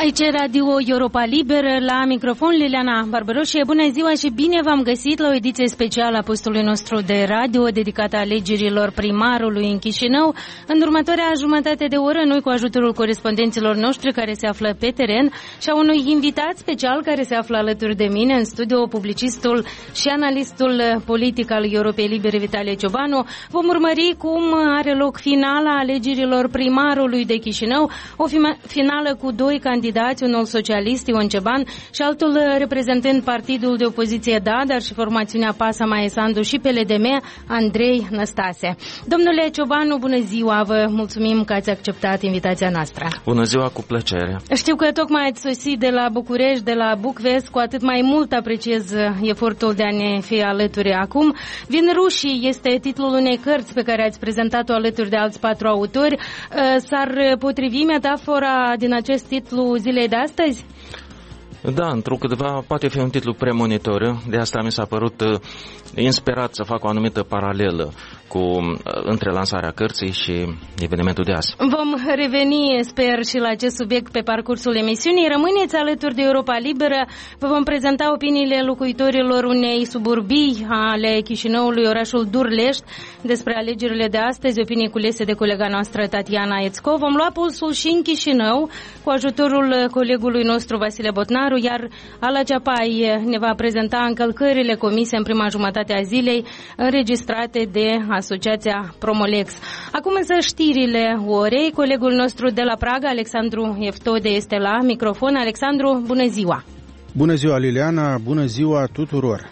Aici Radio Europa Liberă, la microfon Liliana Barbaroșie. Bună ziua și bine v-am găsit la o ediție specială a postului nostru de radio dedicată alegerilor primarului în Chișinău. În următoarea jumătate de oră, noi cu ajutorul corespondenților noștri care se află pe teren și a unui invitat special care se află alături de mine în studio, publicistul și analistul politic al Europei Libere, Vitalie Ciobanu, vom urmări cum are loc finala alegerilor primarului de Chișinău, o finală cu doi candidați, unul socialist, Ion Ceban, și altul reprezentând partidul de opoziție Da, dar și formațiunea PAS a Maia Sandu și PLDM, Andrei Năstase. Domnule Ciobanu, bună ziua, vă mulțumim că ați acceptat invitația noastră. Bună ziua, cu plăcere. Știu că tocmai ați sosit de la București, de la Bucvest, cu atât mai mult apreciez efortul de a ne fi alături acum. Vin rușii este titlul unei cărți pe care ați prezentat-o alături de alți 4 autori. S-ar potrivi metafora din acest titlu zilei de astăzi? Da, întrucâtva poate fi un titlu premonitoriu, de asta mi s-a părut inspirat să fac o anumită paralelă între lansarea cărții și evenimentul de azi. Vom reveni, sper, și la acest subiect pe parcursul emisiunii. Rămâneți alături de Europa Liberă. Vă vom prezenta opiniile locuitorilor unei suburbii ale Chișinăului, orașul Durlești, despre alegerile de astăzi, opinii culese de colega noastră Tatiana Ețco. Vom lua pulsul și în Chișinău cu ajutorul colegului nostru Vasile Botnaru, iar Ala Ceapai ne va prezenta încălcările comise în prima jumătate a zilei, înregistrate de Asociația Promolex. Acum însă știrile orei. Colegul nostru de la Praga, Alexandru Eftode, este la microfon. Alexandru, bună ziua! Bună ziua, Liliana! Bună ziua tuturor!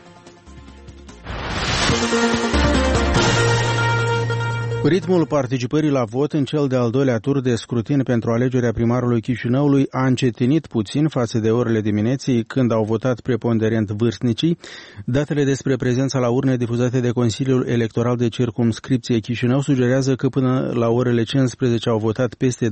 Ritmul participării la vot în cel de-al doilea tur de scrutin pentru alegerea primarului Chișinăului a încetinit puțin față de orele dimineții, când au votat preponderent vârstnicii. Datele despre prezența la urne difuzate de Consiliul Electoral de Circumscripție Chișinău sugerează că până la orele 15 au votat peste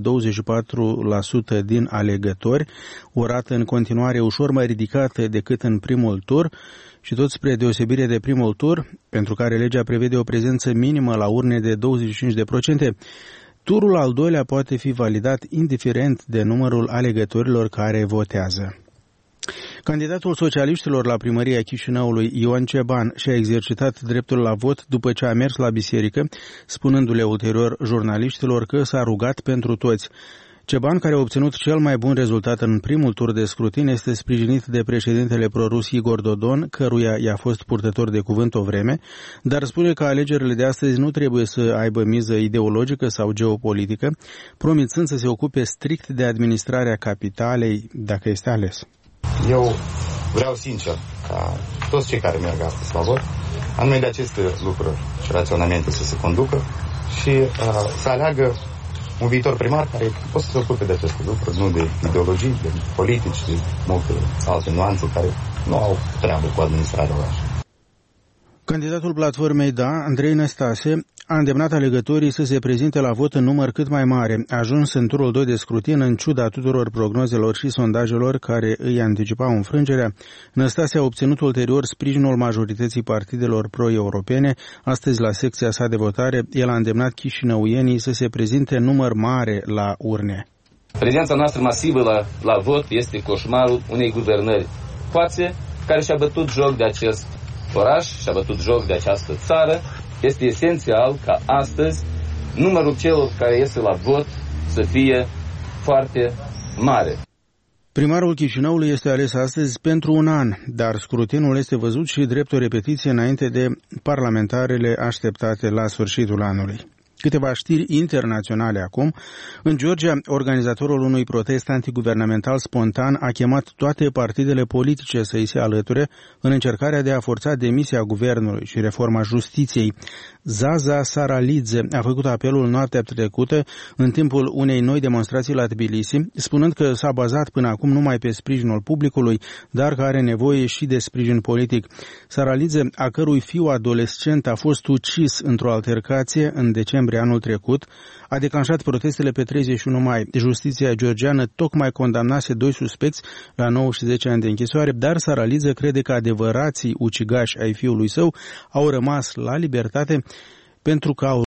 24% din alegători, o rată în continuare ușor mai ridicată decât în primul tur, și tot spre deosebire de primul tur, pentru care legea prevede o prezență minimă la urne de 25%, turul al doilea poate fi validat indiferent de numărul alegătorilor care votează. Candidatul socialiștilor la primăria Chișinăului, Ion Ceban, și-a exercitat dreptul la vot după ce a mers la biserică, spunându-le ulterior jurnaliștilor că s-a rugat pentru toți. Ceban, care a obținut cel mai bun rezultat în primul tur de scrutin, este sprijinit de președintele prorus Igor Dodon, căruia i-a fost purtător de cuvânt o vreme, dar spune că alegerile de astăzi nu trebuie să aibă miză ideologică sau geopolitică, promițând să se ocupe strict de administrarea capitalei, dacă este ales. Eu vreau sincer ca toți cei care merg astăzi la vot, anume de aceste lucruri și raționamente să se conducă și să aleagă un viitor primar care poate să se ocupe de aceste lucruri, nu de ideologii, de politici, de multe alte nuanțe care nu au treabă cu administrarea orașului. Candidatul platformei Da, Andrei Năstase, a îndemnat alegătorii să se prezinte la vot în număr cât mai mare. A ajuns în turul 2 de scrutin în ciuda tuturor prognozelor și sondajelor care îi anticipau înfrângerea. Năstase a obținut ulterior sprijinul majorității partidelor pro-europene. Astăzi, la secția sa de votare, el a îndemnat chișinăuienii să se prezinte în număr mare la urne. Prezența noastră masivă la vot este coșmarul unei guvernări forțe care și-a bătut joc de acest oraș, și-a bătut joc de această țară. Este esențial ca astăzi numărul celor care iese la vot să fie foarte mare. Primarul Chișinăului este ales astăzi pentru un an, dar scrutinul este văzut și drept o repetiție înainte de parlamentarele așteptate la sfârșitul anului. Câteva știri internaționale acum. În Georgia, organizatorul unui protest antiguvernamental spontan a chemat toate partidele politice să îi se alăture în încercarea de a forța demisia guvernului și reforma justiției. Zaza Saralidze a făcut apelul noaptea trecută în timpul unei noi demonstrații la Tbilisi, spunând că s-a bazat până acum numai pe sprijinul publicului, dar că are nevoie și de sprijin politic. Saralidze, a cărui fiu adolescent a fost ucis într-o altercație în decembrie anul trecut, a declanșat protestele pe 31 mai. Justiția georgiană tocmai condamnase 2 suspecți la 9 și 10 ani de închisoare, dar Saralidze crede că adevărații ucigași ai fiului său au rămas la libertate pentru că au